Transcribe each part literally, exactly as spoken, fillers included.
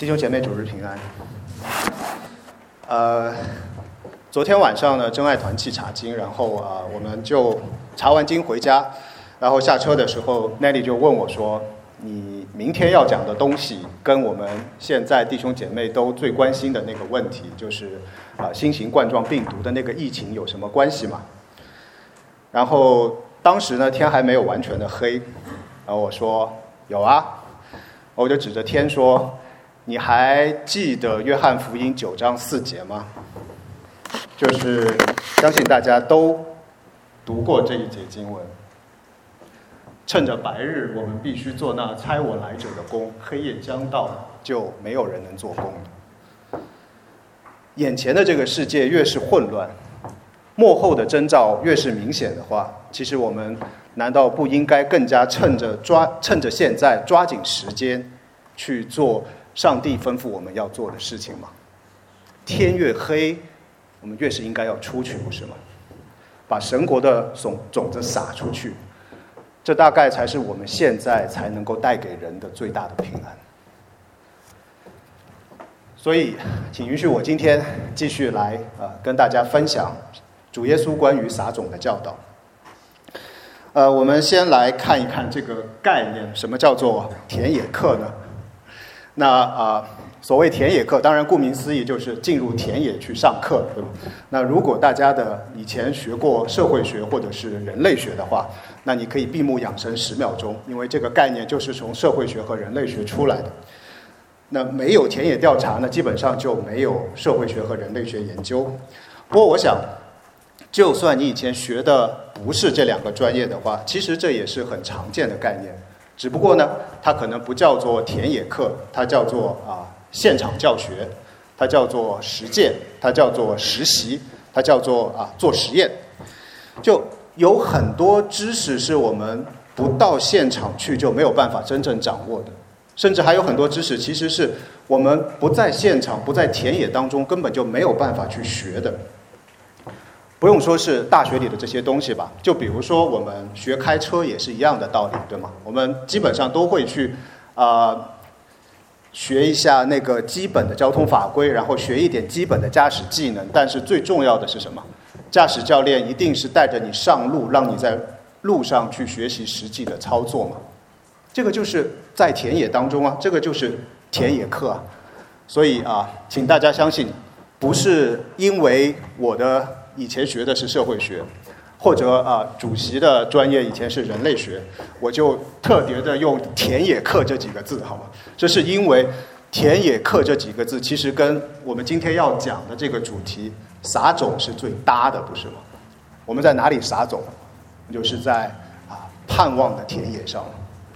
弟兄姐妹，主日平安。呃，昨天晚上呢，真爱团契查经，然后啊、呃，我们就查完经回家，然后下车的时候 ，Nelly 就问我说：“你明天要讲的东西，跟我们现在弟兄姐妹都最关心的那个问题，就是啊、呃、新型冠状病毒的那个疫情有什么关系吗？”然后当时呢，天还没有完全的黑，然后我说：“有啊。”我就指着天说：“你还记得约翰福音九章四节吗？就是相信大家都读过这一节经文。趁着白日，我们必须做那差我来者的工；黑夜将到，就没有人能做工了。眼前的这个世界越是混乱，末后的征兆越是明显的话，其实我们难道不应该更加趁着抓趁着现在抓紧时间去做上帝吩咐我们要做的事情吗？天越黑，我们越是应该要出去，不是吗？把神国的种种子撒出去，这大概才是我们现在才能够带给人的最大的平安。所以，请允许我今天继续来呃跟大家分享主耶稣关于撒种的教导。呃，我们先来看一看这个概念，什么叫做田野课呢？那啊、呃，所谓田野课，当然顾名思义就是进入田野去上课，对吧？那如果大家的以前学过社会学或者是人类学的话，那你可以闭目养神十秒钟，因为这个概念就是从社会学和人类学出来的。那没有田野调查呢，基本上就没有社会学和人类学研究。不过我想，就算你以前学的不是这两个专业的话，其实这也是很常见的概念。只不过呢，它可能不叫做田野课，它叫做啊现场教学，它叫做实践，它叫做实习，它叫做啊做实验。就有很多知识是我们不到现场去就没有办法真正掌握的，甚至还有很多知识其实是我们不在现场、不在田野当中根本就没有办法去学的。不用说是大学里的这些东西吧，就比如说我们学开车也是一样的道理，对吗？我们基本上都会去啊、呃、学一下那个基本的交通法规，然后学一点基本的驾驶技能。但是最重要的是什么？驾驶教练一定是带着你上路，让你在路上去学习实际的操作嘛。这个就是在田野当中啊，这个就是田野课啊。所以啊，请大家相信，不是因为我的以前学的是社会学，或者啊主席的专业以前是人类学，我就特别的用田野课这几个字，好吗？这是因为田野课这几个字其实跟我们今天要讲的这个主题撒种是最搭的，不是吗？我们在哪里撒种？就是在啊盼望的田野上。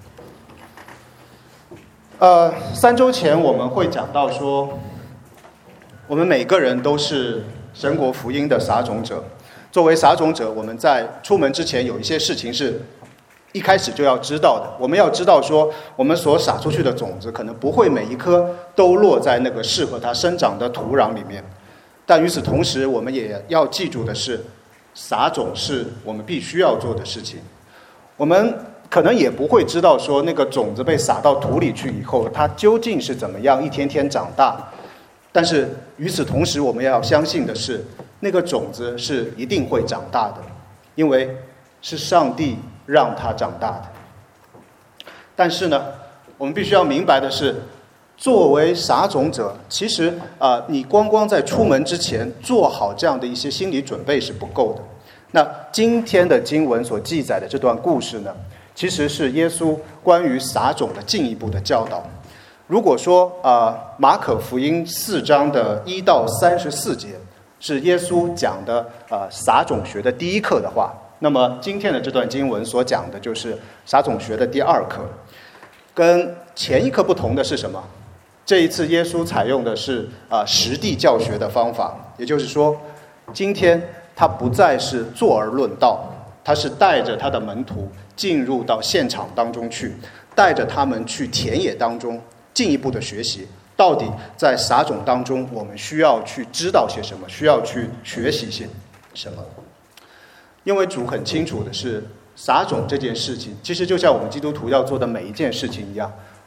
呃，三周前我们会讲到说，我们每个人都是神国福音的撒种者。作为撒种者，我们在出门之前有一些事情是一开始就要知道的。我们要知道说，我们所撒出去的种子可能不会每一颗都落在那个适合它生长的土壤里面，但与此同时，我们也要记住的是，撒种是我们必须要做的事情。我们可能也不会知道说，那个种子被撒到土里去以后，它究竟是怎么样一天天长大。但是与此同时，我们要相信的是，那个种子是一定会长大的，因为是上帝让它长大的。但是呢，我们必须要明白的是，作为撒种者，其实啊、呃，你光光在出门之前做好这样的一些心理准备是不够的。那今天的经文所记载的这段故事呢，其实是耶稣关于撒种的进一步的教导。如果说啊、呃，马可福音四章的一到三十四节是耶稣讲的呃撒种学的第一课的话，那么今天的这段经文所讲的就是撒种学的第二课。跟前一课不同的是什么？这一次耶稣采用的是啊、呃、实地教学的方法，也就是说，今天他不再是坐而论道，他是带着他的门徒进入到现场当中去，带着他们去田野当中进一步的学习，到底在撒种当中我们需要去知道些什么，需要去学习些什么。因为主很清楚的是，撒种这件事情其实就像我们基督徒要做的每一件事情一样，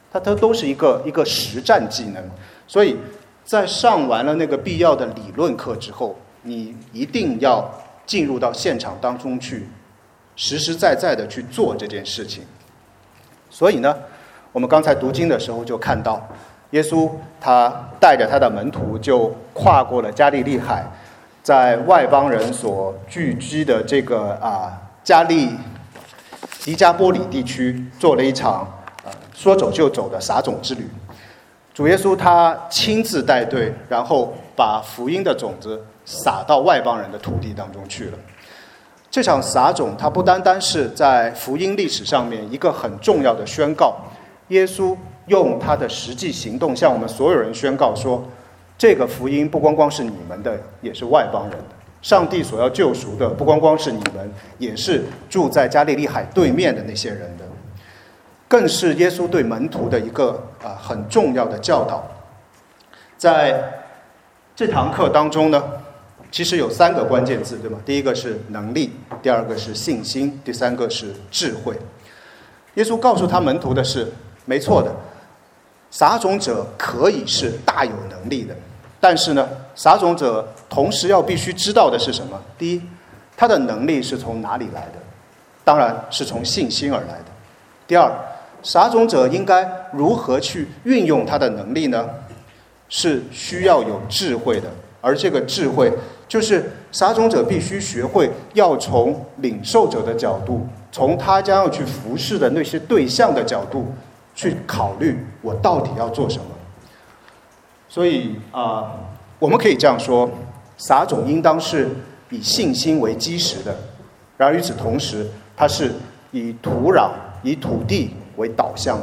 它它都是一个一个实战技能。所以在上完了那个必要的理论课之后，你一定要进入到现场当中去，实实在在的去做这件事情。所以呢，我们刚才读经的时候就看到，耶稣他带着他的门徒就跨过了加利利海，在外邦人所聚居的这个啊加利迪加波里地区做了一场呃说走就走的撒种之旅。主耶稣他亲自带队，然后把福音的种子撒到外邦人的土地当中去了。这场撒种它不单单是在福音历史上面一个很重要的宣告，耶稣用他的实际行动向我们所有人宣告说，这个福音不光光是你们的，也是外邦人的。上帝所要救赎的不光光是你们，也是住在加利利海对面的那些人的。更是耶稣对门徒的一个啊、呃、很重要的教导。在这堂课当中呢，其实有三个关键字，对吗？第一个是能力，第二个是信心，第三个是智慧。耶稣告诉他门徒的是，没错的，撒种者可以是大有能力的，但是呢，撒种者同时要必须知道的是什么？第一，他的能力是从哪里来的？当然是从信心而来的。第二，撒种者应该如何去运用他的能力呢？是需要有智慧的，而这个智慧就是撒种者必须学会要从领受者的角度，从他将要去服侍的那些对象的角度去考虑我到底要做什么。所以啊、呃，我们可以这样说，撒种应当是以信心为基石的，然而与此同时，它是以土壤、以土地为导向的。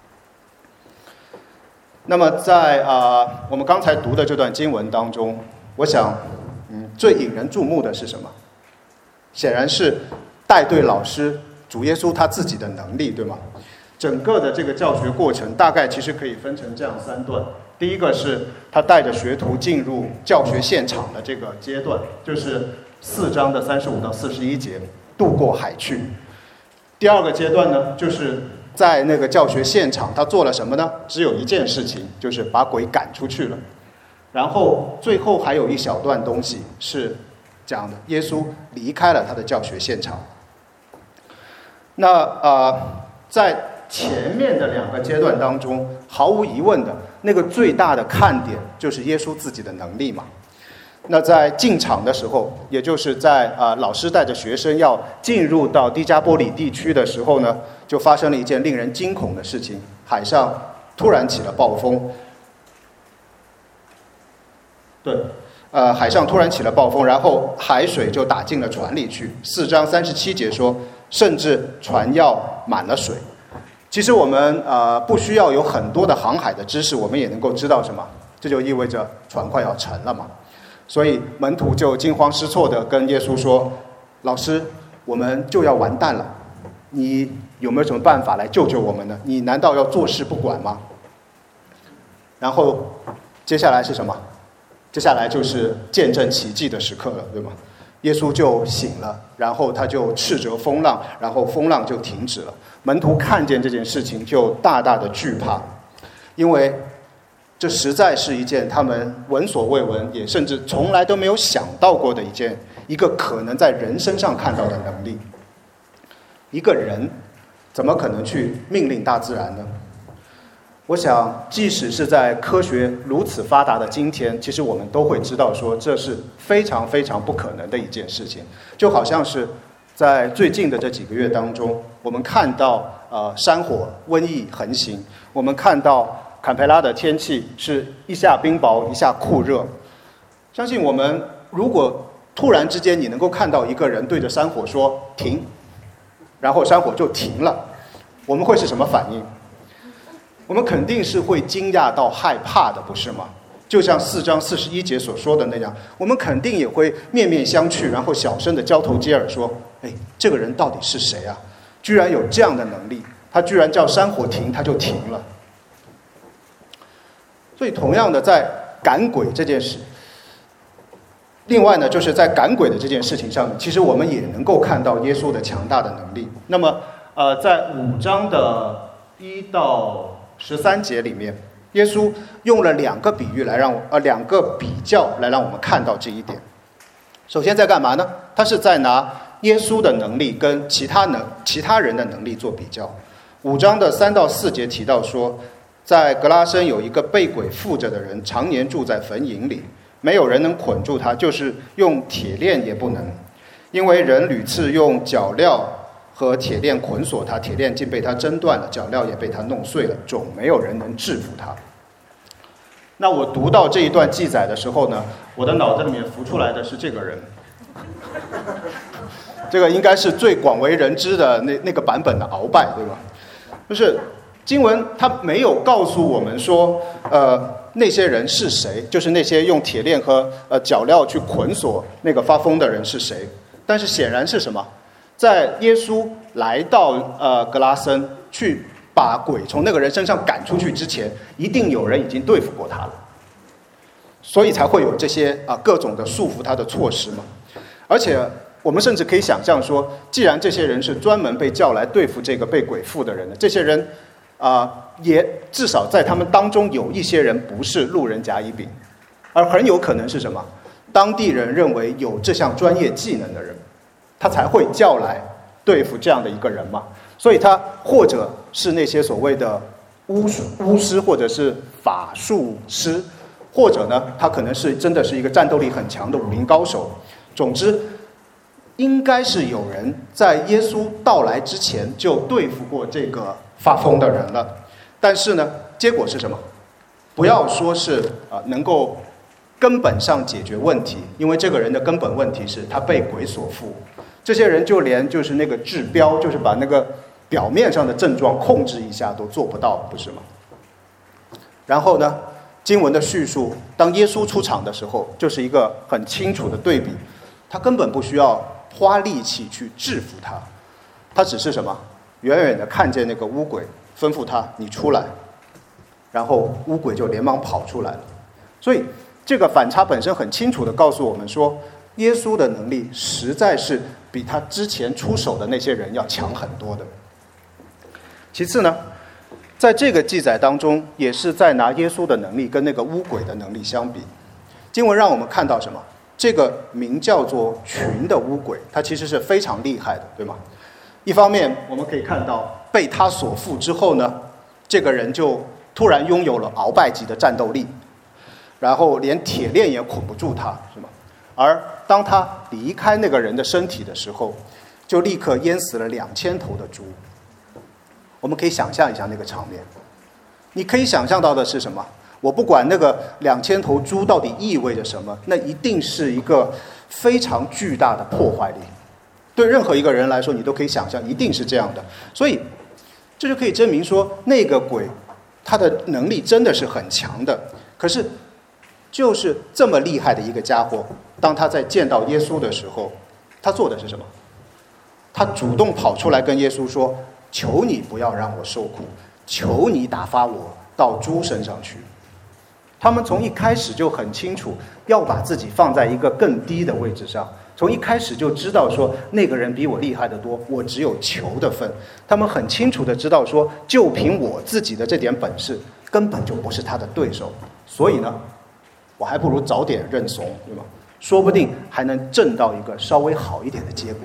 那么在啊、呃、我们刚才读的这段经文当中，我想嗯最引人注目的是什么？显然是带队老师主耶稣他自己的能力，对吗？整个的这个教学过程大概其实可以分成这样三段。第一个是他带着学徒进入教学现场的这个阶段，就是四章的三十五到四十一节，渡过海去。第二个阶段呢，就是在那个教学现场他做了什么呢？只有一件事情，就是把鬼赶出去了。然后最后还有一小段东西是讲的，耶稣离开了他的教学现场。那呃，在前面的两个阶段当中，毫无疑问的那个最大的看点就是耶稣自己的能力嘛。那在进场的时候，也就是在啊、呃、老师带着学生要进入到低加波里地区的时候呢，就发生了一件令人惊恐的事情，海上突然起了暴风。对，呃，海上突然起了暴风，然后海水就打进了船里去。四章三十七节说，甚至船要满了水。其实我们呃不需要有很多的航海的知识，我们也能够知道什么，这就意味着船快要沉了嘛。所以门徒就惊慌失措地跟耶稣说：“老师，我们就要完蛋了，你有没有什么办法来救救我们呢？你难道要坐视不管吗？”然后接下来是什么？接下来就是见证奇迹的时刻了，对吗？耶稣就醒了，然后他就斥责风浪，然后风浪就停止了。门徒看见这件事情就大大的惧怕，因为这实在是一件他们闻所未闻，也甚至从来都没有想到过的一件，一个可能在人身上看到的能力。一个人怎么可能去命令大自然呢？我想即使是在科学如此发达的今天，其实我们都会知道说这是非常非常不可能的一件事情。就好像是在最近的这几个月当中，我们看到呃山火瘟疫横行，我们看到坎培拉的天气是一下冰雹一下酷热。相信我们如果突然之间你能够看到一个人对着山火说停，然后山火就停了，我们会是什么反应？我们肯定是会惊讶到害怕的，不是吗？就像四章四十一节所说的那样，我们肯定也会面面相觑，然后小声的交头接耳说：“哎，这个人到底是谁啊？居然有这样的能力，他居然叫山火停，他就停了。”所以同样的，在赶鬼这件事，另外呢，就是在赶鬼的这件事情上，其实我们也能够看到耶稣的强大的能力。那么，呃，在五章的一到十三节里面，耶稣用了两个比喻来让我呃两个比较来让我们看到这一点。首先在干嘛呢？他是在拿耶稣的能力跟其他能其他人的能力做比较。五章的三到四节提到说，在格拉森有一个被鬼附着的人，常年住在坟茔里，没有人能捆住他，就是用铁链也不能，因为人屡次用脚镣和铁链捆锁他，铁链竟被他挣断了，脚镣也被他弄碎了，总没有人能制服他。那我读到这一段记载的时候呢，我的脑子里面浮出来的是这个人，这个应该是最广为人知的那那个版本的鳌拜，对吧？就是经文它没有告诉我们说，呃，那些人是谁，就是那些用铁链和呃脚镣去捆锁那个发疯的人是谁。但是显然是什么？在耶稣来到呃格拉森去把鬼从那个人身上赶出去之前，一定有人已经对付过他了，所以才会有这些啊、呃、各种的束缚他的措施嘛。而且我们甚至可以想象说，既然这些人是专门被叫来对付这个被鬼附的人的，这些人啊、呃、也至少在他们当中有一些人不是路人甲乙丙，而很有可能是什么？当地人认为有这项专业技能的人，他才会叫来对付这样的一个人嘛。所以他或者是那些所谓的巫巫师，或者是法术师，或者呢，他可能是真的是一个战斗力很强的武林高手。总之，应该是有人在耶稣到来之前就对付过这个发疯的人了。但是呢，结果是什么？不要说是啊、呃、能够根本上解决问题，因为这个人的根本问题是他被鬼所附。这些人就连就是那个治标，就是把那个表面上的症状控制一下都做不到，不是吗？然后呢，经文的叙述，当耶稣出场的时候，就是一个很清楚的对比。他根本不需要花力气去制服他，他只是什么？远远的看见那个污鬼，吩咐他你出来，然后污鬼就连忙跑出来了。所以这个反差本身很清楚的告诉我们说，耶稣的能力实在是比他之前出手的那些人要强很多的。其次呢，在这个记载当中，也是在拿耶稣的能力跟那个污鬼的能力相比。经文让我们看到什么？这个名叫做群的污鬼，它其实是非常厉害的，对吗？一方面我们可以看到，被他所附之后呢，这个人就突然拥有了鳌拜级的战斗力，然后连铁链也捆不住他，是吗？而当他离开那个人的身体的时候，就立刻淹死了两千头的猪。我们可以想象一下那个场面，你可以想象到的是什么？我不管那个两千头猪到底意味着什么，那一定是一个非常巨大的破坏力。对任何一个人来说，你都可以想象，一定是这样的。所以，这就可以证明说，那个鬼他的能力真的是很强的。可是，就是这么厉害的一个家伙，当他在见到耶稣的时候，他做的是什么？他主动跑出来跟耶稣说：“求你不要让我受苦，求你打发我到猪身上去。”他们从一开始就很清楚要把自己放在一个更低的位置上，从一开始就知道说那个人比我厉害得多，我只有求的份。他们很清楚的知道说，就凭我自己的这点本事，根本就不是他的对手。所以呢，我还不如早点认怂，对吗？说不定还能挣到一个稍微好一点的结果。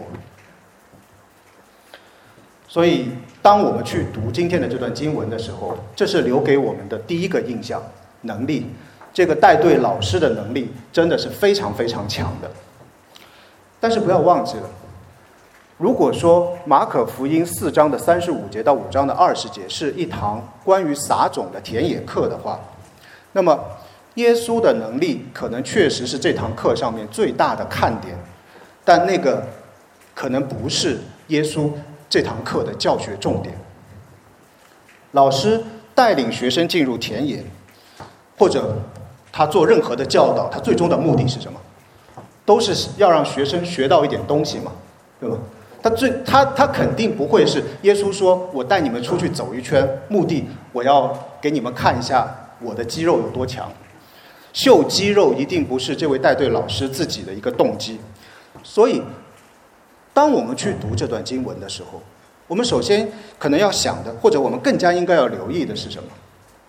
所以，当我们去读今天的这段经文的时候，这是留给我们的第一个印象。能力，这个带队老师的能力真的是非常非常强的。但是不要忘记了，如果说马可福音四章的三十五节到五章的二十节是一堂关于撒种的田野课的话，那么耶稣的能力可能确实是这堂课上面最大的看点，但那个可能不是耶稣这堂课的教学重点。老师带领学生进入田野，或者他做任何的教导，他最终的目的是什么？都是要让学生学到一点东西嘛，对吧？他最他他肯定不会是耶稣说我带你们出去走一圈，目的我要给你们看一下我的肌肉有多强。秀肌肉一定不是这位带队老师自己的一个动机。所以当我们去读这段经文的时候，我们首先可能要想的，或者我们更加应该要留意的是什么？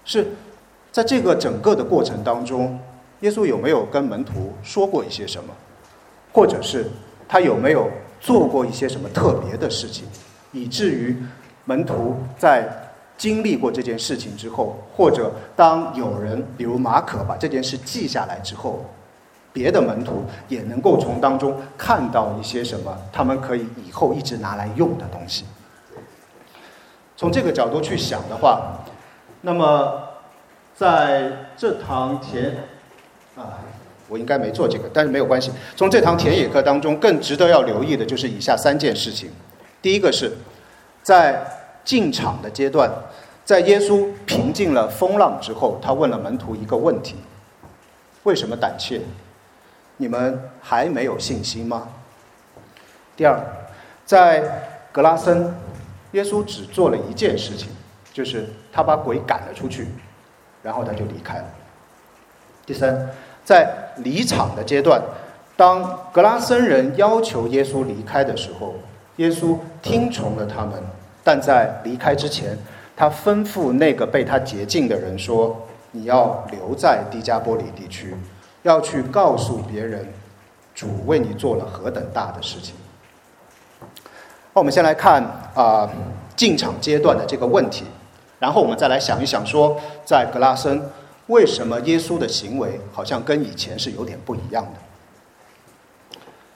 是在这个整个的过程当中，耶稣有没有跟门徒说过一些什么，或者是他有没有做过一些什么特别的事情，以至于门徒在经历过这件事情之后，或者当有人比如马可把这件事记下来之后，别的门徒也能够从当中看到一些什么他们可以以后一直拿来用的东西。从这个角度去想的话，那么在这堂田啊，我应该没做这个，但是没有关系。从这堂田野课当中，更值得要留意的就是以下三件事情。第一个是在进场的阶段，在耶稣平静了风浪之后，他问了门徒一个问题：为什么胆怯？你们还没有信心吗？第二，在格拉森，耶稣只做了一件事情，就是他把鬼赶了出去，然后他就离开了。第三，在离场的阶段，当格拉森人要求耶稣离开的时候，耶稣听从了他们，但在离开之前，他吩咐那个被他洁净的人说：你要留在低加波里地区，要去告诉别人主为你做了何等大的事情。那我们先来看啊、呃、进场阶段的这个问题，然后我们再来想一想说，在格拉森为什么耶稣的行为好像跟以前是有点不一样的。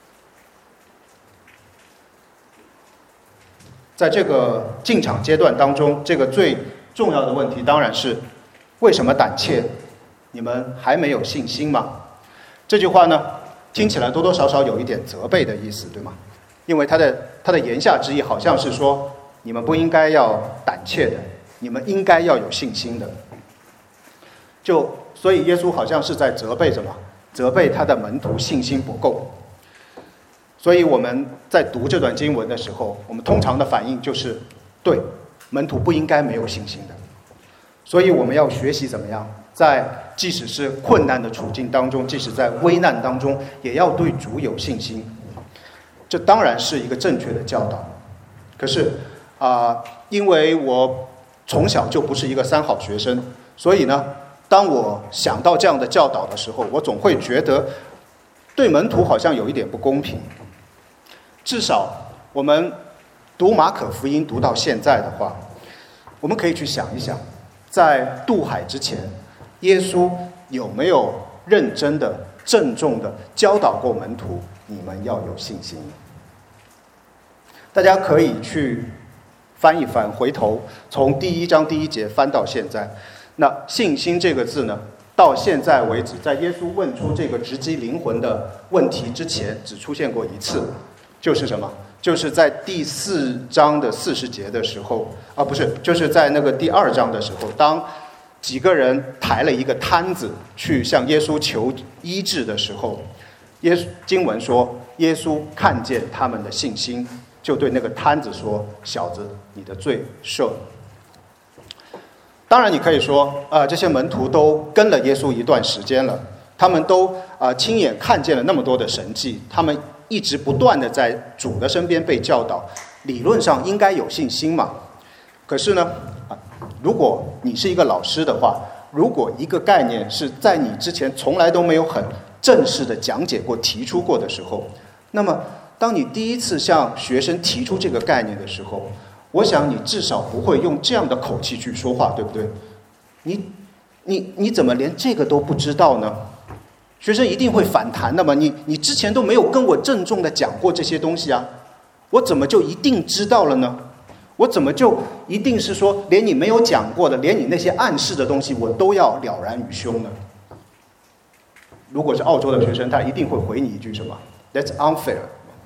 在这个进场阶段当中，这个最重要的问题当然是为什么胆怯？你们还没有信心吗？这句话呢，听起来多多少少有一点责备的意思，对吗？因为他的他的言下之意好像是说，你们不应该要胆怯的，你们应该要有信心的。就所以耶稣好像是在责备什么？责备他的门徒信心不够。所以我们在读这段经文的时候，我们通常的反应就是，对，门徒不应该没有信心的。所以我们要学习怎么样，在即使是困难的处境当中，即使在危难当中，也要对主有信心。这当然是一个正确的教导。可是啊、呃，因为我从小就不是一个三好学生，所以呢，当我想到这样的教导的时候，我总会觉得对门徒好像有一点不公平。至少我们读马可福音读到现在的话，我们可以去想一想，在渡海之前，耶稣有没有认真的、郑重的教导过门徒，你们要有信心？大家可以去翻一翻，回头从第一章第一节翻到现在。那信心这个字呢，到现在为止，在耶稣问出这个直击灵魂的问题之前，只出现过一次，就是什么？就是在第四章的四十节的时候，啊，不是，就是在那个第二章的时候，当几个人抬了一个摊子去向耶稣求医治的时候，耶稣经文说，耶稣看见他们的信心，就对那个摊子说：“小子，你的罪赦了。”当然，你可以说，啊、呃，这些门徒都跟了耶稣一段时间了，他们都啊、呃、亲眼看见了那么多的神迹，他们一直不断的在主的身边被教导，理论上应该有信心嘛。可是呢，啊，如果你是一个老师的话，如果一个概念是在你之前从来都没有很正式的讲解过、提出过的时候，那么当你第一次向学生提出这个概念的时候，我想你至少不会用这样的口气去说话，对不对？你你你怎么连这个都不知道呢？学生一定会反弹的嘛，你你之前都没有跟我郑重的讲过这些东西啊，我怎么就一定知道了呢？我怎么就一定是说连你没有讲过的，连你那些暗示的东西我都要了然于胸呢？如果是澳洲的学生，他一定会回你一句什么 That's unfair。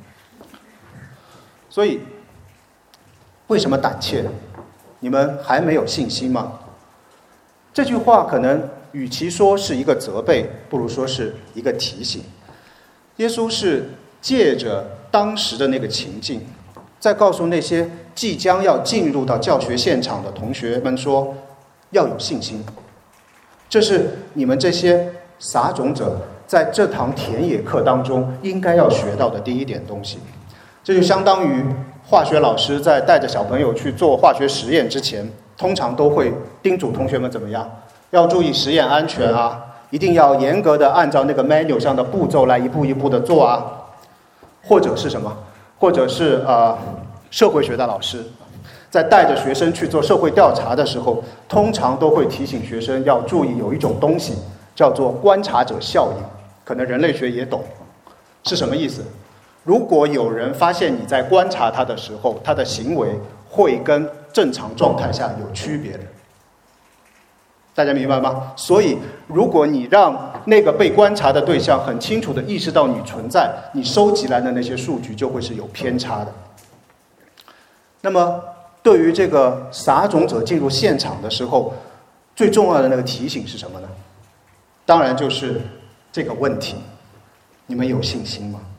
所以为什么胆怯？你们还没有信心吗？这句话可能与其说是一个责备，不如说是一个提醒。耶稣是借着当时的那个情境，在告诉那些即将要进入到教学现场的同学们说，要有信心。这是你们这些撒种者在这堂田野课当中应该要学到的第一点东西。这就相当于化学老师在带着小朋友去做化学实验之前， 通常都会叮嘱同学们怎么样，要注意实验安全啊，一定要严格的按照那个 manual 上的步骤来一步一步的做啊，或者是什么，或者是呃社会学的老师在带着学生去做社会调查的时候，通常都会提醒学生要注意有一种东西叫做观察者效应，可能人类学也懂，是什么意思？如果有人发现你在观察他的时候，他的行为会跟正常状态下有区别的，大家明白吗？所以如果你让那个被观察的对象很清楚地意识到你存在，你收集来的那些数据就会是有偏差的。那么对于这个撒种者进入现场的时候，最重要的那个提醒是什么呢？当然就是这个问题：你们有信心吗？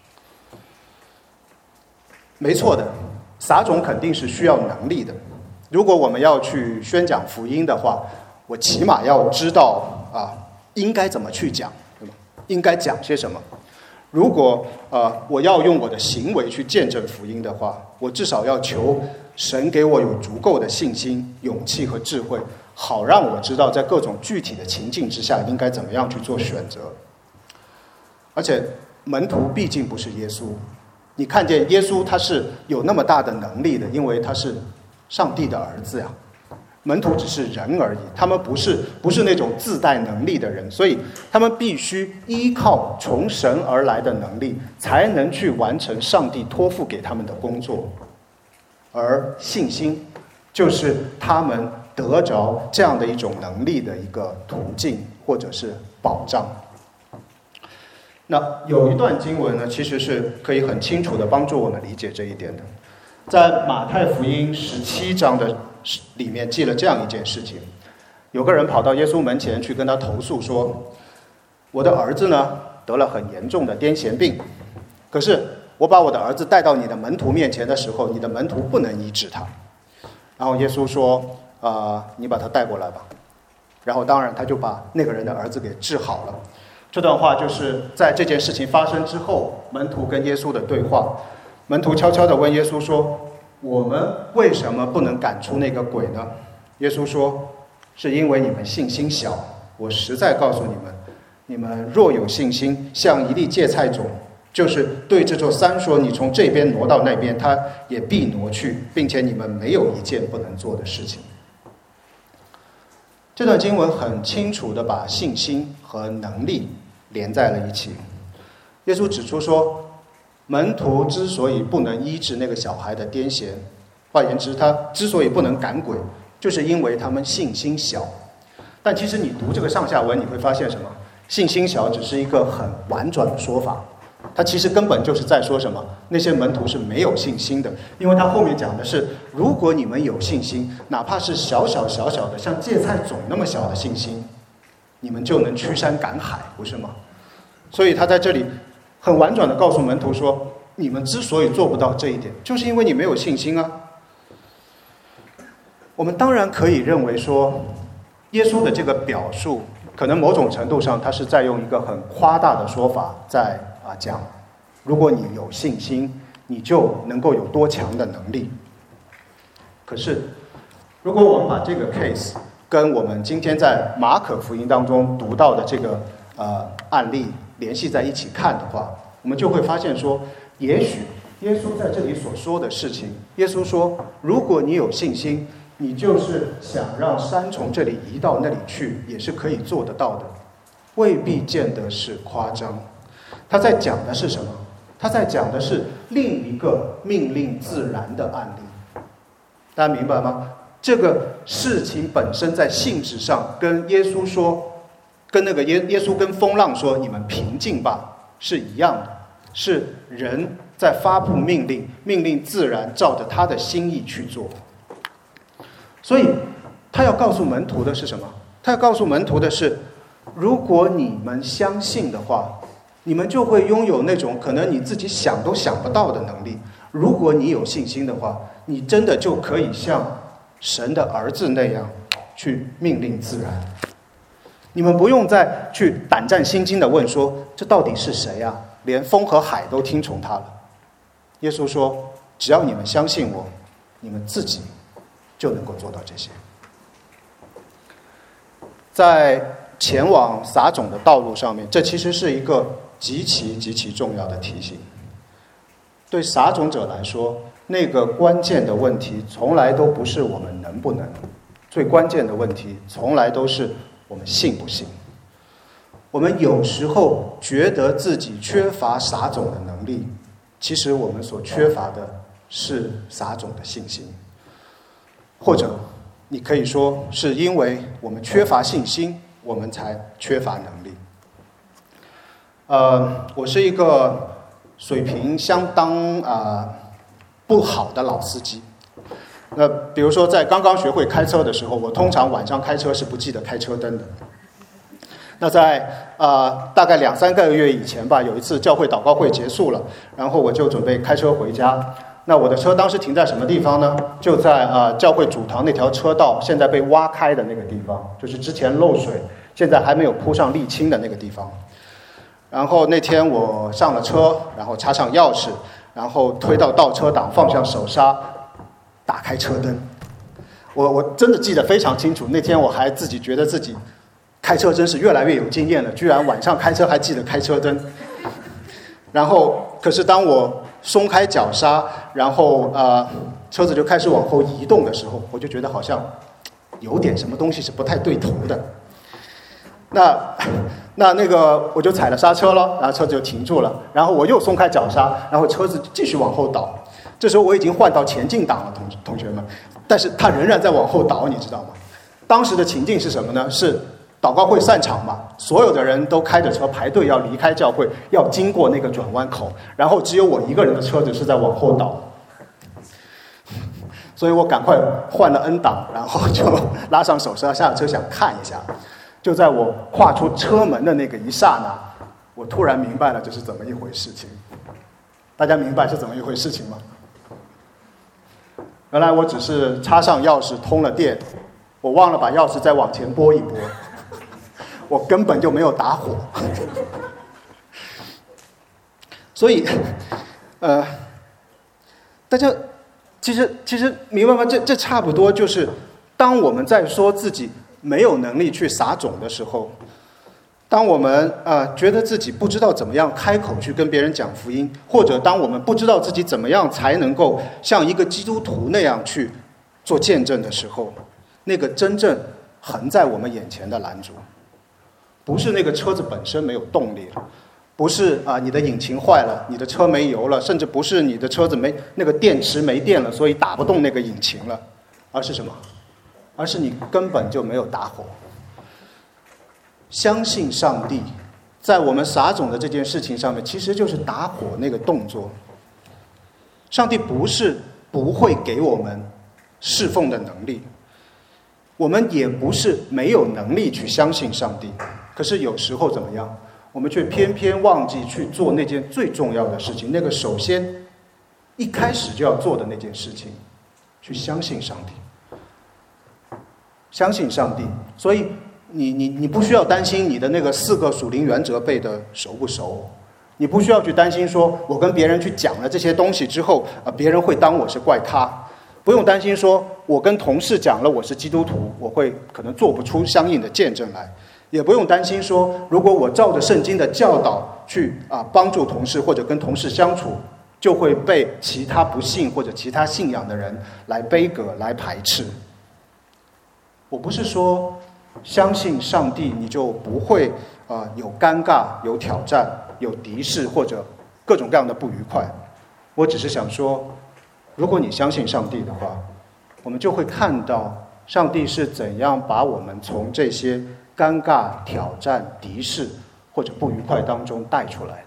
没错的，撒种肯定是需要能力的。如果我们要去宣讲福音的话，我起码要知道啊，应该怎么去讲，对吗？应该讲些什么？如果呃我要用我的行为去见证福音的话，我至少要求神给我有足够的信心、勇气和智慧，好让我知道在各种具体的情境之下应该怎么样去做选择。而且门徒毕竟不是耶稣，你看见耶稣他是有那么大的能力的，因为他是上帝的儿子呀。门徒只是人而已，他们不是不是那种自带能力的人，所以他们必须依靠从神而来的能力，才能去完成上帝托付给他们的工作。而信心就是他们得着这样的一种能力的一个途径或者是保障。那有一段经文呢，其实是可以很清楚地帮助我们理解这一点的。在马太福音十七章的里面记了这样一件事情，有个人跑到耶稣门前去跟他投诉说，我的儿子呢得了很严重的癫痫病，可是我把我的儿子带到你的门徒面前的时候，你的门徒不能医治他。然后耶稣说呃，你把他带过来吧。然后当然他就把那个人的儿子给治好了。这段话就是在这件事情发生之后，门徒跟耶稣的对话。门徒悄悄地问耶稣说，我们为什么不能赶出那个鬼呢？耶稣说，是因为你们信心小。我实在告诉你们，你们若有信心，像一粒芥菜种，就是对这座山说，你从这边挪到那边，它也必挪去，并且你们没有一件不能做的事情。这段经文很清楚地把信心和能力连在了一起。耶稣指出说，门徒之所以不能医治那个小孩的癫痫，换言之，他之所以不能赶鬼，就是因为他们信心小。但其实你读这个上下文，你会发现什么？信心小只是一个很婉转的说法，他其实根本就是在说什么？那些门徒是没有信心的，因为他后面讲的是，如果你们有信心，哪怕是小小小小的，像芥菜种那么小的信心，你们就能驱山赶海，不是吗？所以他在这里很婉转地告诉门徒说，你们之所以做不到这一点，就是因为你没有信心啊。我们当然可以认为说，耶稣的这个表述可能某种程度上他是在用一个很夸大的说法在啊讲，如果你有信心，你就能够有多强的能力。可是如果我们把这个 case 跟我们今天在马可福音当中读到的这个呃案例联系在一起看的话，我们就会发现说，也许耶稣在这里所说的事情，耶稣说，如果你有信心，你就是想让山从这里移到那里去，也是可以做得到的，未必见得是夸张。他在讲的是什么？他在讲的是另一个命令自然的案例。大家明白吗？这个事情本身在性质上跟耶稣说，跟那个耶耶稣跟风浪说，你们平静吧，是一样的，是人在发布命令，命令自然照着他的心意去做。所以他要告诉门徒的是什么？他要告诉门徒的是，如果你们相信的话，你们就会拥有那种可能你自己想都想不到的能力。如果你有信心的话，你真的就可以像神的儿子那样去命令自然。你们不用再去胆战心惊地问说，这到底是谁啊？连风和海都听从他了。耶稣说，只要你们相信我，你们自己就能够做到这些。在前往撒种的道路上面，这其实是一个极其极其重要的提醒。对撒种者来说，那个关键的问题从来都不是我们能不能，最关键的问题从来都是我们信不信。我们有时候觉得自己缺乏撒种的能力，其实我们所缺乏的是撒种的信心，或者你可以说是因为我们缺乏信心，我们才缺乏能力。呃，我是一个水平相当啊、呃、不好的老司机。那比如说在刚刚学会开车的时候，我通常晚上开车是不记得开车灯的。那在呃大概两三个月以前吧，有一次教会祷告会结束了，然后我就准备开车回家。那我的车当时停在什么地方呢？就在啊、呃、教会主堂那条车道现在被挖开的那个地方，就是之前漏水，现在还没有铺上沥青的那个地方。然后那天我上了车，然后插上钥匙，然后推到倒车档，放下手刹，打开车灯。我我真的记得非常清楚，那天我还自己觉得自己开车真是越来越有经验了，居然晚上开车还记得开车灯。然后可是当我松开脚刹，然后呃车子就开始往后移动的时候，我就觉得好像有点什么东西是不太对头的。那那那个我就踩了刹车了，然后车子就停住了，然后我又松开脚刹，然后车子继续往后倒。这时候我已经换到前进档了，同同学们，但是它仍然在往后倒，你知道吗？当时的情境是什么呢？是祷告会散场嘛，所有的人都开着车排队要离开教会，要经过那个转弯口，然后只有我一个人的车子是在往后倒，所以我赶快换了 N 档，然后就拉上手刹，下了车想看一下。就在我跨出车门的那个一刹那，我突然明白了这是怎么一回事情。大家明白是怎么一回事情吗？原来我只是插上钥匙通了电，我忘了把钥匙再往前拨一拨，我根本就没有打火。所以呃大家其实其实明白吗？这这差不多就是当我们在说自己没有能力去撒种的时候，当我们呃觉得自己不知道怎么样开口去跟别人讲福音，或者当我们不知道自己怎么样才能够像一个基督徒那样去做见证的时候，那个真正横在我们眼前的拦阻，不是那个车子本身没有动力了，不是啊、呃、你的引擎坏了，你的车没油了，甚至不是你的车子没那个电池没电了，所以打不动那个引擎了，而是什么？而是你根本就没有打火。相信上帝，在我们撒种的这件事情上面，其实就是打火那个动作。上帝不是不会给我们侍奉的能力，我们也不是没有能力去相信上帝，可是有时候怎么样，我们却偏偏忘记去做那件最重要的事情，那个首先一开始就要做的那件事情，去相信上帝。相信上帝，所以你你你不需要担心你的那个四个属灵原则背的熟不熟，你不需要去担心说我跟别人去讲了这些东西之后啊，别人会当我是怪咖，不用担心说我跟同事讲了我是基督徒，我会可能做不出相应的见证来，也不用担心说如果我照着圣经的教导去啊帮助同事或者跟同事相处，就会被其他不信或者其他信仰的人来杯葛来排斥。我不是说相信上帝你就不会啊、呃、有尴尬、有挑战、有敌视或者各种各样的不愉快。我只是想说，如果你相信上帝的话，我们就会看到上帝是怎样把我们从这些尴尬、挑战、敌视或者不愉快当中带出来的。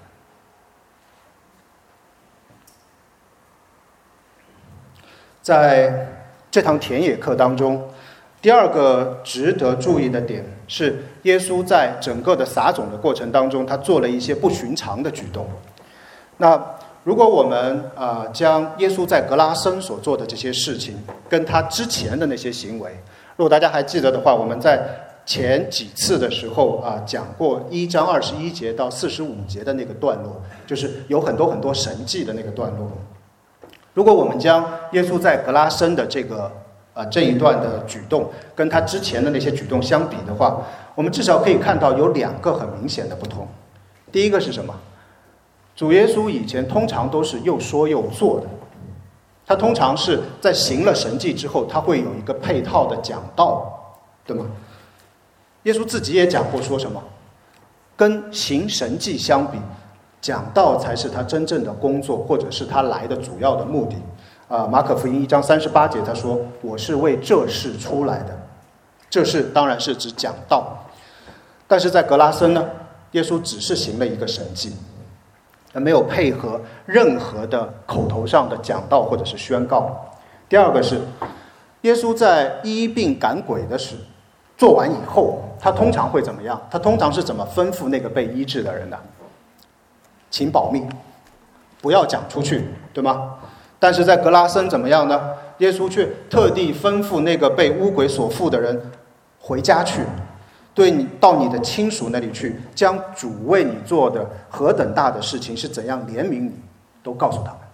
在这堂田野课当中，第二个值得注意的点是，耶稣在整个的撒种的过程当中，他做了一些不寻常的举动。那如果我们啊、呃、将耶稣在格拉森所做的这些事情，跟他之前的那些行为，如果大家还记得的话，我们在前几次的时候啊、呃、讲过一章二十一节到四十五节的那个段落，就是有很多很多神迹的那个段落。如果我们将耶稣在格拉森的这个呃这一段的举动跟他之前的那些举动相比的话，我们至少可以看到有两个很明显的不同。第一个是什么？主耶稣以前通常都是又说又做的，他通常是在行了神迹之后，他会有一个配套的讲道，对吗？耶稣自己也讲过，说什么？跟行神迹相比，讲道才是他真正的工作，或者是他来的主要的目的。啊、呃，马可福音一章三十八节他说：“我是为这事出来的。”这事当然是指讲道，但是在格拉森呢，耶稣只是行了一个神迹，没有配合任何的口头上的讲道或者是宣告。第二个是，耶稣在医病赶鬼的事做完以后，他通常会怎么样？他通常是怎么吩咐那个被医治的人的？请保密，不要讲出去，对吗？但是在格拉森怎么样呢？耶稣却特地吩咐那个被污鬼所附的人回家去，对你到你的亲属那里去，将主为你做的何等大的事情是怎样怜悯你，都告诉他们。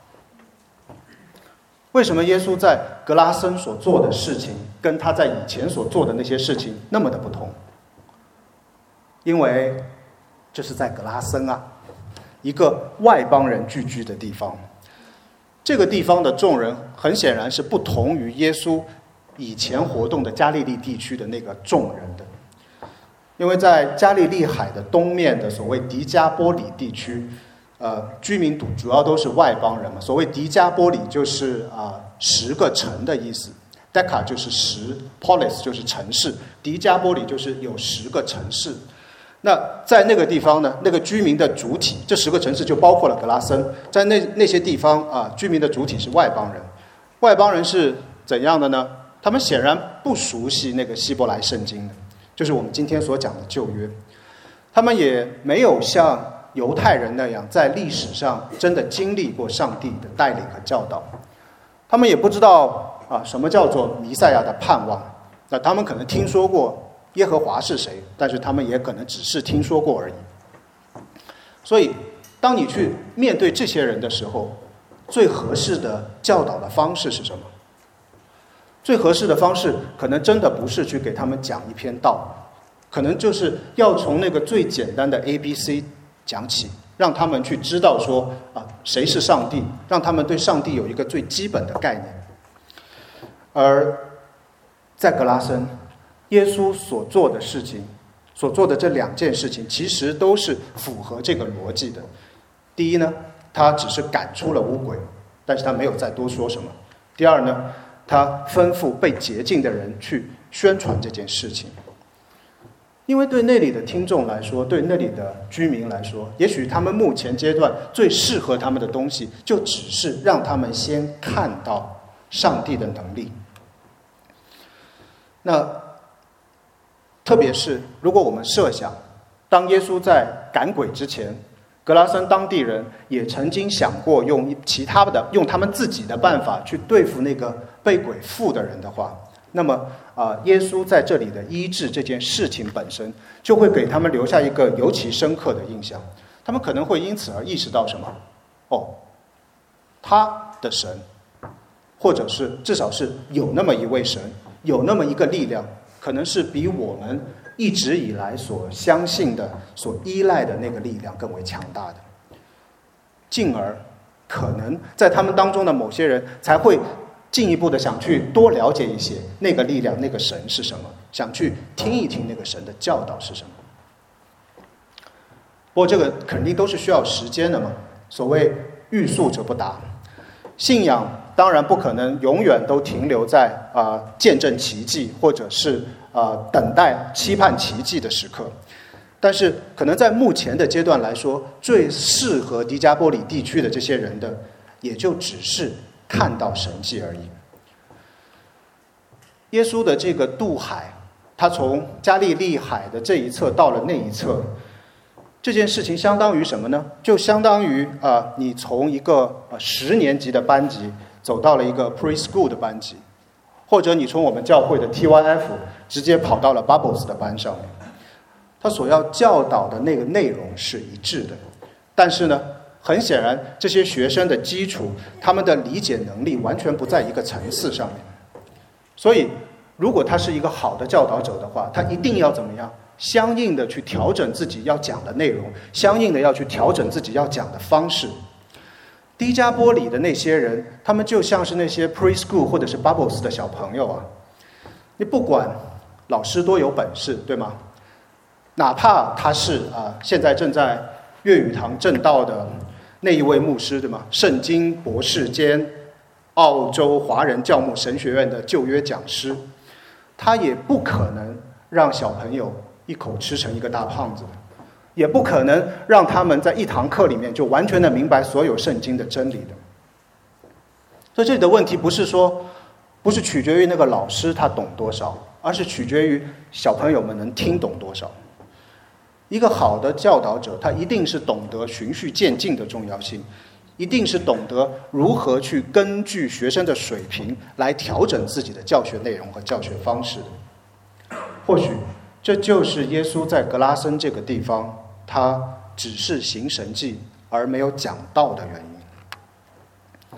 为什么耶稣在格拉森所做的事情跟他在以前所做的那些事情那么的不同？因为这是在格拉森啊，一个外邦人聚居的地方。这个地方的众人很显然是不同于耶稣以前活动的加利利地区的那个众人的，因为在加利利海的东面的所谓迪加波里地区，呃，居民主要都是外邦人嘛。所谓迪加波里就是啊、呃、十个城的意思 ，Deca 就是十 ，Polis 就是城市，迪加波里就是有十个城市。那在那个地方呢，那个居民的主体，这十个城市就包括了格拉森，在那那些地方啊，居民的主体是外邦人。外邦人是怎样的呢？他们显然不熟悉那个希伯来圣经的，就是我们今天所讲的旧约。他们也没有像犹太人那样在历史上真的经历过上帝的带领和教导。他们也不知道啊什么叫做弥赛亚的盼望。那他们可能听说过耶和华是谁，但是他们也可能只是听说过而已。所以当你去面对这些人的时候，最合适的教导的方式是什么？最合适的方式可能真的不是去给他们讲一篇道，可能就是要从那个最简单的 A B C 讲起，让他们去知道说啊谁是上帝，让他们对上帝有一个最基本的概念。而在格拉森，耶稣所做的事情，所做的这两件事情，其实都是符合这个逻辑的。第一呢，他只是赶出了污鬼，但是他没有再多说什么。第二呢，他吩咐被洁净的人去宣传这件事情。因为对那里的听众来说，对那里的居民来说，也许他们目前阶段最适合他们的东西，就只是让他们先看到上帝的能力。那特别是如果我们设想，当耶稣在赶鬼之前，格拉森当地人也曾经想过用其他的、用他们自己的办法去对付那个被鬼附的人的话，那么啊、呃，耶稣在这里的医治这件事情本身，就会给他们留下一个尤其深刻的印象。他们可能会因此而意识到什么？哦，他的神，或者是至少是有那么一位神，有那么一个力量，可能是比我们一直以来所相信的、所依赖的那个力量更为强大的，进而可能在他们当中的某些人才会进一步的想去多了解一些那个力量、那个神是什么，想去听一听那个神的教导是什么。不过这个肯定都是需要时间的嘛，所谓欲速则不达。信仰当然不可能永远都停留在啊、呃、见证奇迹，或者是啊、呃、等待期盼奇迹的时刻，但是可能在目前的阶段来说，最适合迪加波里地区的这些人的，也就只是看到神迹而已。耶稣的这个渡海，他从加利利海的这一侧到了那一侧，这件事情相当于什么呢？就相当于啊、呃，你从一个呃十年级的班级走到了一个 preschool 的班级，或者你从我们教会的 T Y F 直接跑到了 Bubbles 的班上面。他所要教导的那个内容是一致的，但是呢，很显然这些学生的基础，他们的理解能力完全不在一个层次上面。 所以如果他是一个好的教导者的话，他一定要怎么样？相应的去调整自己要讲的内容，相应的要去调整自己要讲的方式。低加波里的那些人，他们就像是那些 preschool 或者是 bubbles 的小朋友啊。你不管老师多有本事，对吗？哪怕他是啊，现在正在粤语堂正道的那一位牧师，对吗？圣经博士兼澳洲华人教牧神学院的旧约讲师，他也不可能让小朋友一口吃成一个大胖子，也不可能让他们在一堂课里面就完全的明白所有圣经的真理的。所以这里的问题不是说，不是取决于那个老师他懂多少，而是取决于小朋友们能听懂多少。一个好的教导者，他一定是懂得循序渐进的重要性，一定是懂得如何去根据学生的水平来调整自己的教学内容和教学方式的。或许这就是耶稣在格拉森这个地方，他只是行神迹而没有讲道的原因。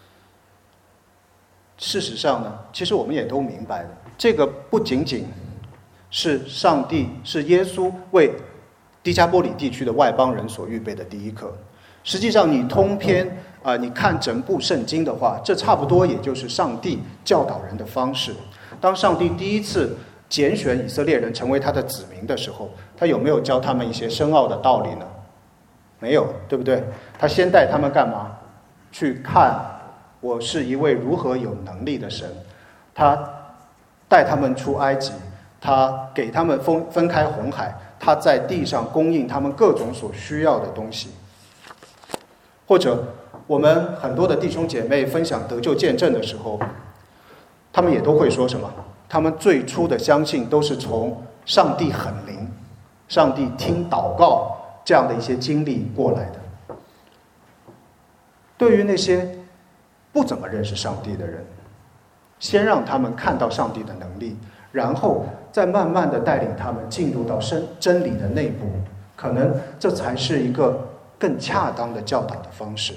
事实上呢，其实我们也都明白了，这个不仅仅是上帝，是耶稣为低加波里地区的外邦人所预备的第一课。实际上，你通篇啊、呃，你看整部圣经的话，这差不多也就是上帝教导人的方式。当上帝第一次拣选以色列人成为他的子民的时候，他有没有教他们一些深奥的道理呢？没有，对不对？他先带他们干嘛？去看我是一位如何有能力的神。他带他们出埃及，他给他们分分开红海，他在地上供应他们各种所需要的东西。或者我们很多的弟兄姐妹分享得救见证的时候，他们也都会说什么？他们最初的相信都是从上帝很灵，上帝听祷告这样的一些经历过来的。对于那些不怎么认识上帝的人，先让他们看到上帝的能力，然后再慢慢的带领他们进入到真真理的内部，可能这才是一个更恰当的教导的方式。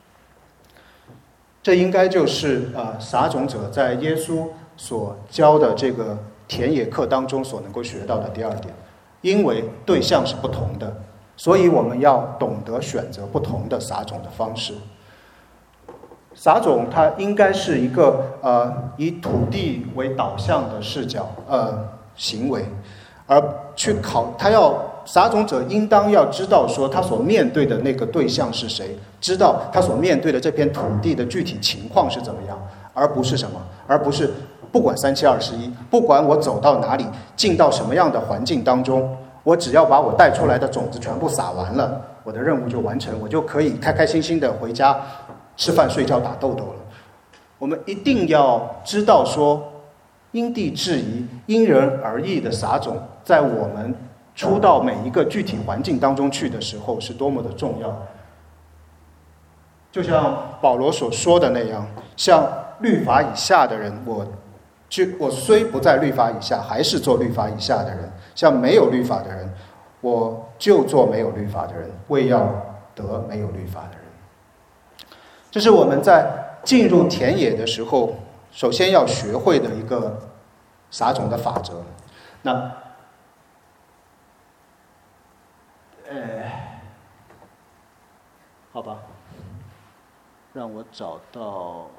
这应该就是呃撒种者在耶稣所教的这个田野课当中所能够学到的第二点。因为对象是不同的，所以我们要懂得选择不同的撒种的方式。撒种它应该是一个呃以土地为导向的视角呃行为，而去考他要撒种者应当要知道说他所面对的那个对象是谁，知道他所面对的这片土地的具体情况是怎么样，而不是什么，而不是不管三七二十一，不管我走到哪里，进到什么样的环境当中，我只要把我带出来的种子全部撒完了，我的任务就完成，我就可以开开心心的回家吃饭睡觉打豆豆了。我们一定要知道说因地制宜因人而异的撒种，在我们出到每一个具体环境当中去的时候是多么的重要。就像保罗所说的那样，像律法以下的人，我就我虽不在律法以下，还是做律法以下的人；像没有律法的人，我就做没有律法的人，为要得没有律法的人。这是我们在进入田野的时候，首先要学会的一个撒种的法则。那，呃，好吧，让我找到。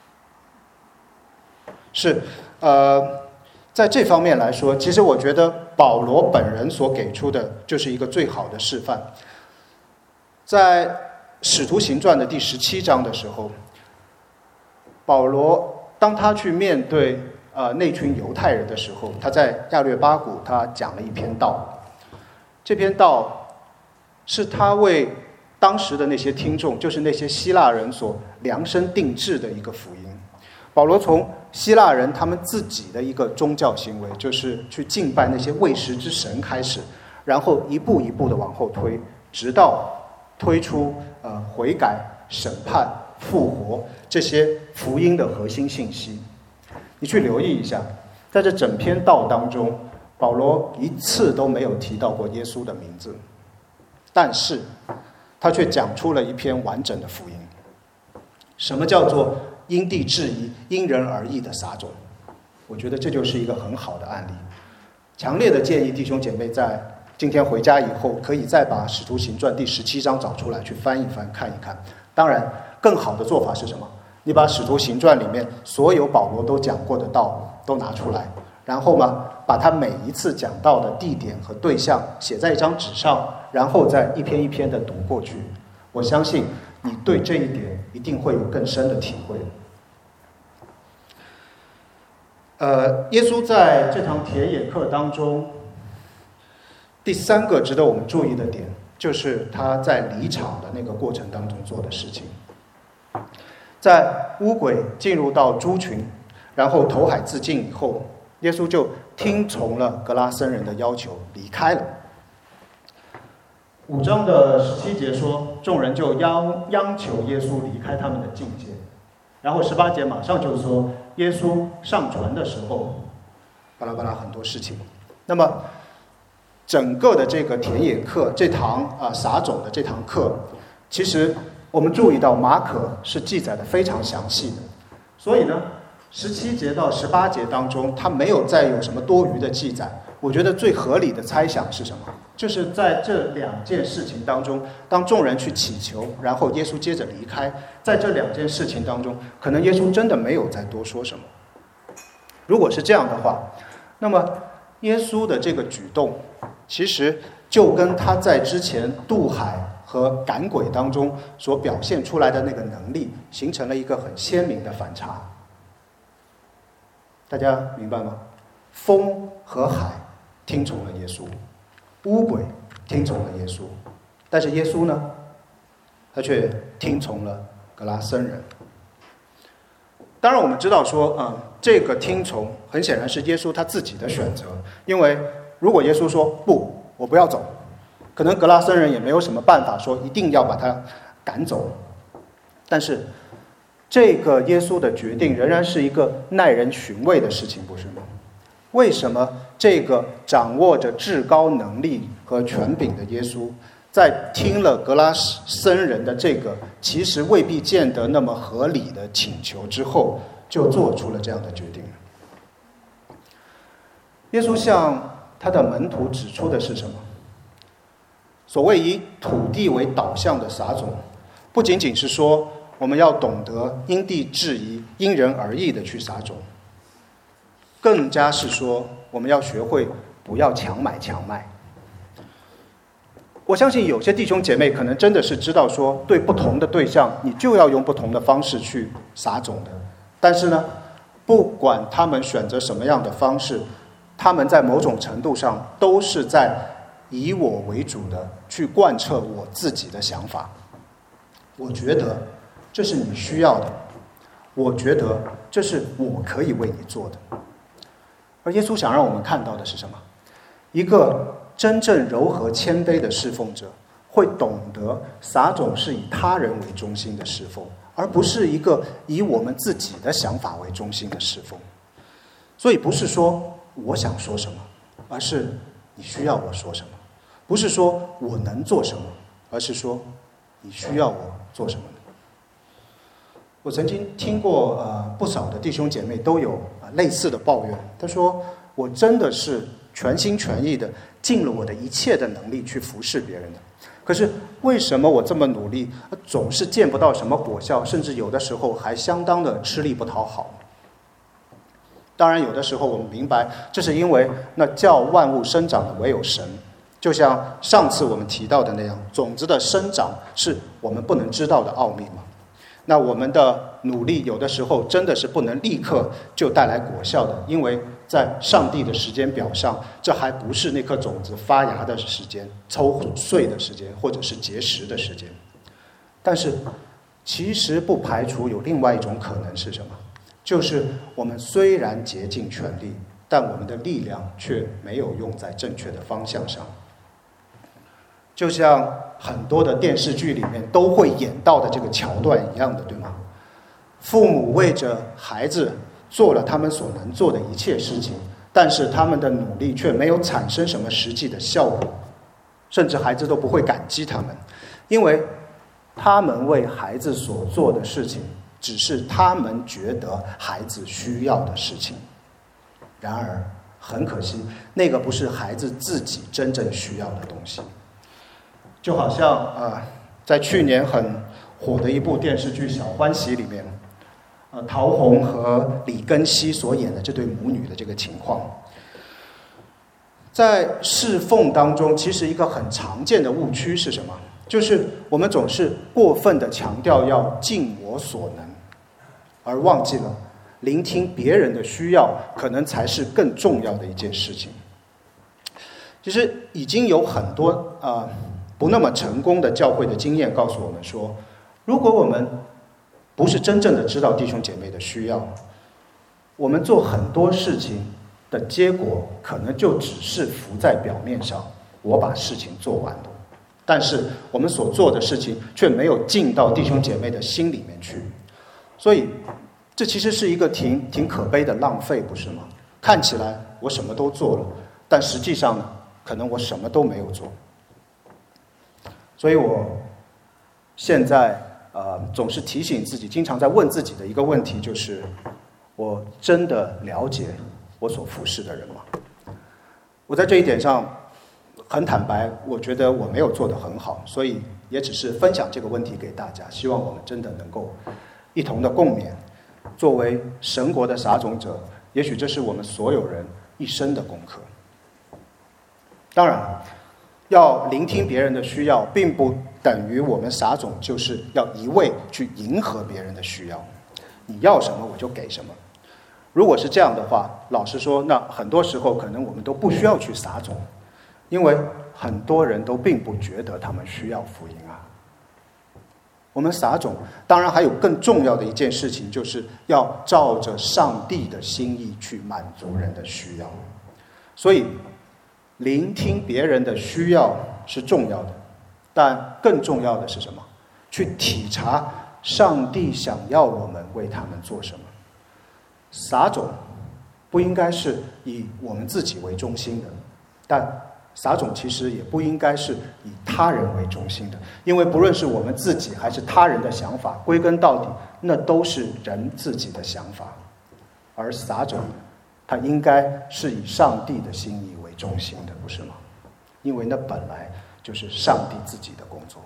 是，呃，在这方面来说，其实我觉得保罗本人所给出的就是一个最好的示范。在《使徒行传》的第十七章的时候，保罗当他去面对呃那群犹太人的时候，他在亚略巴谷他讲了一篇道。这篇道是他为当时的那些听众，就是那些希腊人所量身定制的一个福音。保罗从希腊人他们自己的一个宗教行为，就是去敬拜那些未识之神开始，然后一步一步的往后推，直到推出呃悔改、审判、复活这些福音的核心信息。你去留意一下，在这整篇道当中，保罗一次都没有提到过耶稣的名字，但是他却讲出了一篇完整的福音。什么叫做因地制宜因人而异的撒种？ 我觉得这就是一个很好的案例。强烈的建议弟兄姐妹在今天回家以后，可以再把《使徒行传》第十七章找出来去翻一翻看一看。当然更好的做法是什么？你把《使徒行传》里面所有保罗都讲过的道都拿出来，然后嘛，把他每一次讲到的地点和对象写在一张纸上，然后再一篇一篇的读过去。我相信你对这一点一定会有更深的体会。呃，耶稣在这堂田野课当中，第三个值得我们注意的点，就是他在离场的那个过程当中做的事情。在污鬼进入到猪群，然后投海自尽以后，耶稣就听从了格拉森人的要求离开了。五章的十七节说，众人就央央求耶稣离开他们的境界。然后十八节马上就说，耶稣上船的时候，巴拉巴拉很多事情。那么整个的这个田野课，这堂啊、呃、撒种的这堂课，其实我们注意到马可是记载的非常详细的，所以呢，十七节到十八节当中，他没有再有什么多余的记载。我觉得最合理的猜想是什么？就是在这两件事情当中，当众人去祈求，然后耶稣接着离开，在这两件事情当中，可能耶稣真的没有再多说什么。如果是这样的话，那么耶稣的这个举动，其实就跟他在之前渡海和赶鬼当中所表现出来的那个能力，形成了一个很鲜明的反差。大家明白吗？风和海听从了耶稣，污鬼听从了耶稣，但是耶稣呢，他却听从了格拉森人。当然我们知道说，嗯，这个听从很显然是耶稣他自己的选择，因为如果耶稣说不，我不要走，可能格拉森人也没有什么办法说一定要把他赶走。但是这个耶稣的决定仍然是一个耐人寻味的事情，不是吗？为什么这个掌握着至高能力和权柄的耶稣，在听了格拉森人的这个其实未必见得那么合理的请求之后，就做出了这样的决定？耶稣向他的门徒指出的是什么？所谓以土地为导向的撒种，不仅仅是说我们要懂得因地制宜、因人而异的去撒种，更加是说我们要学会不要强买强卖。我相信有些弟兄姐妹可能真的是知道说，对不同的对象你就要用不同的方式去撒种的，但是呢，不管他们选择什么样的方式，他们在某种程度上都是在以我为主的去贯彻我自己的想法。我觉得这是你需要的，我觉得这是我可以为你做的。而耶稣想让我们看到的是什么？一个真正柔和谦卑的侍奉者，会懂得撒种是以他人为中心的侍奉，而不是一个以我们自己的想法为中心的侍奉。所以不是说我想说什么，而是你需要我说什么；不是说我能做什么，而是说你需要我做什么。我曾经听过呃不少的弟兄姐妹都有、呃、类似的抱怨，他说我真的是全心全意的尽了我的一切的能力去服侍别人的，可是为什么我这么努力总是见不到什么果效，甚至有的时候还相当的吃力不讨好？当然有的时候我们明白，这是因为那叫万物生长的唯有神，就像上次我们提到的那样，种子的生长是我们不能知道的奥秘嘛。那我们的努力有的时候真的是不能立刻就带来果效的，因为在上帝的时间表上，这还不是那颗种子发芽的时间、抽穗的时间，或者是结实的时间。但是其实不排除有另外一种可能是什么？就是我们虽然竭尽全力，但我们的力量却没有用在正确的方向上。就像很多的电视剧里面都会演到的这个桥段一样的，对吗？父母为着孩子做了他们所能做的一切事情，但是他们的努力却没有产生什么实际的效果，甚至孩子都不会感激他们，因为他们为孩子所做的事情只是他们觉得孩子需要的事情。 然而很可惜，那个不是孩子自己真正需要的东西。就好像啊、呃，在去年很火的一部电视剧《小欢喜》里面，呃，陶虹和李根熙所演的这对母女的这个情况，在侍奉当中，其实一个很常见的误区是什么？就是我们总是过分的强调要尽我所能，而忘记了聆听别人的需要，可能才是更重要的一件事情。其实已经有很多啊、呃、不那么成功的教会的经验告诉我们说，如果我们不是真正的知道弟兄姐妹的需要，我们做很多事情的结果可能就只是浮在表面上，我把事情做完了，但是我们所做的事情却没有进到弟兄姐妹的心里面去。所以这其实是一个挺挺可悲的浪费，不是吗？看起来我什么都做了，但实际上呢，可能我什么都没有做。所以我现在呃总是提醒自己，经常在问自己的一个问题就是：我真的了解我所服侍的人吗？我在这一点上很坦白，我觉得我没有做得很好，所以也只是分享这个问题给大家，希望我们真的能够一同的共勉。作为神国的撒种者，也许这是我们所有人一生的功课。当然，要聆听别人的需要，并不等于我们撒种就是要一味去迎合别人的需要。你要什么我就给什么。如果是这样的话，老实说，那很多时候可能我们都不需要去撒种，因为很多人都并不觉得他们需要福音啊。我们撒种，当然还有更重要的一件事情，就是要照着上帝的心意去满足人的需要。所以聆听别人的需要是重要的，但更重要的是什么？去体察上帝想要我们为他们做什么。撒种不应该是以我们自己为中心的，但撒种其实也不应该是以他人为中心的，因为不论是我们自己还是他人的想法，归根到底那都是人自己的想法。而撒种它应该是以上帝的心意为中心的，不是吗？因为那本来就是上帝自己的工作。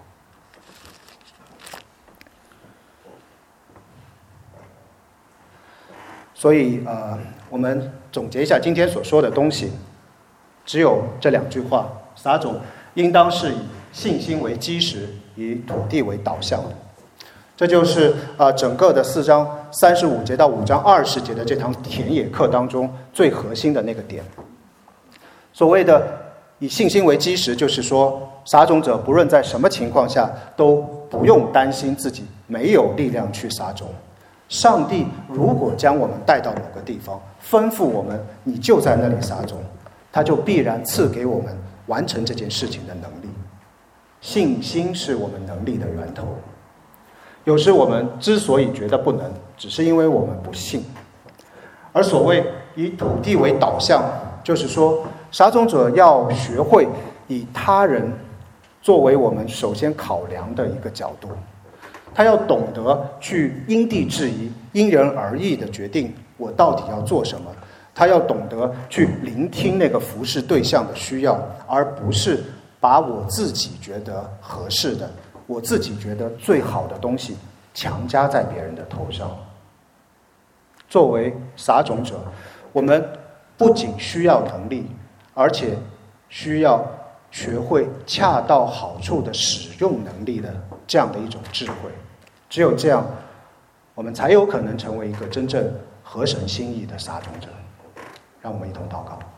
所以呃，我们总结一下今天所说的东西，只有这两句话：撒种应当是以信心为基石，以土地为导向的。这就是呃整个的四章三十五节到五章二十节的这堂田野课当中最核心的那个点。所谓的以信心为基石，就是说撒种者不论在什么情况下都不用担心自己没有力量去撒种。上帝如果将我们带到某个地方，吩咐我们你就在那里撒种，他就必然赐给我们完成这件事情的能力。信心是我们能力的源头。有时我们之所以觉得不能，只是因为我们不信。而所谓以土地为导向，就是说撒种者要学会以他人作为我们首先考量的一个角度，他要懂得去因地制宜、因人而异的决定我到底要做什么。他要懂得去聆听那个服侍对象的需要，而不是把我自己觉得合适的、我自己觉得最好的东西强加在别人的头上。作为撒种者，我们不仅需要能力，而且需要学会恰到好处的使用能力的这样的一种智慧。只有这样，我们才有可能成为一个真正合神心意的撒种者。让我们一同祷告。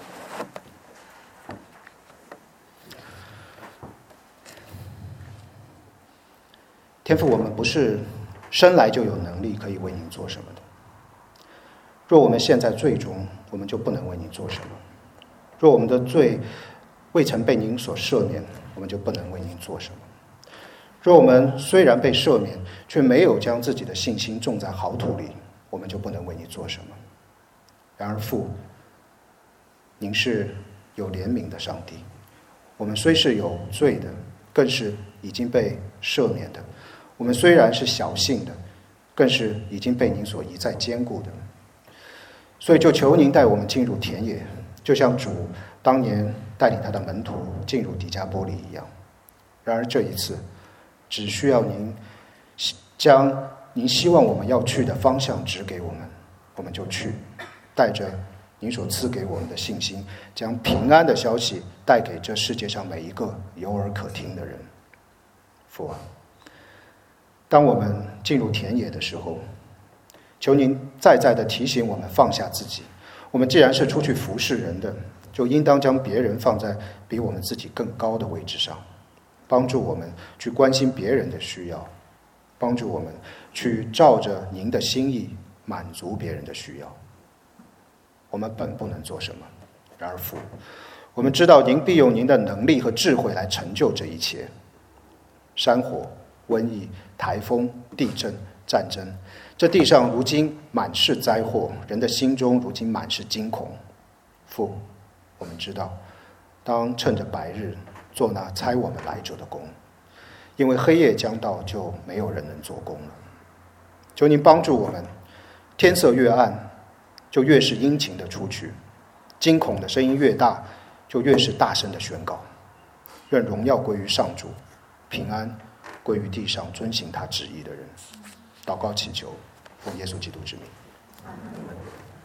天父，我们不是生来就有能力可以为您做什么的。若我们现在罪中，我们就不能为您做什么；若我们的罪未曾被您所赦免，我们就不能为您做什么。若我们虽然被赦免，却没有将自己的信心种在好土里，我们就不能为你做什么。然而父，您是有怜悯的上帝，我们虽是有罪的，更是已经被赦免的；我们虽然是小信的，更是已经被您所一再坚固的。 所以就求您带我们进入田野，就像主当年带领他的门徒进入底加波利一样。然而这一次，只需要您将您希望我们要去的方向指给我们，我们就去，带着您所赐给我们的信心，将平安的消息带给这世界上每一个有耳可听的人。父啊，当我们进入田野的时候，求您再再的提醒我们放下自己。我们既然是出去服侍人的，就应当将别人放在比我们自己更高的位置上，帮助我们去关心别人的需要，帮助我们去照着您的心意满足别人的需要。我们本不能做什么，然而父，我们知道您必用您的能力和智慧来成就这一切。山火、瘟疫、台风、地震、战争，这地上如今满是灾祸，人的心中如今满是惊恐。父，我们知道，当趁着白日做那差我们来者的工，因为黑夜将到，就没有人能做工了。求您帮助我们，天色越暗，就越是殷勤的出去，惊恐的声音越大，就越是大声的宣告。愿荣耀归于上主，平安归于地上遵行他旨意的人。祷告祈求，奉耶稣基督之名。